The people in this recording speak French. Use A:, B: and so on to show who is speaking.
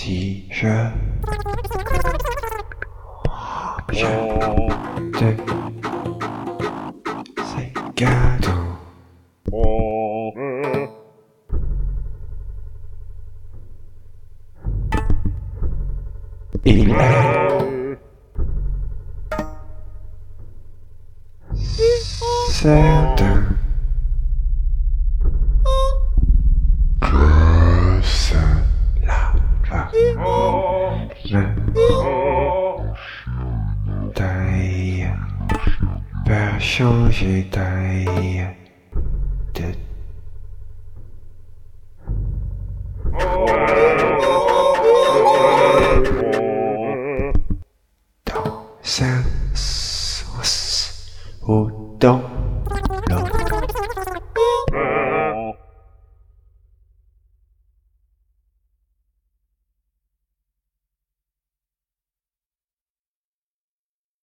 A: si je te ces cadeaux. Il est certain que cela va me taille, faire changer taille.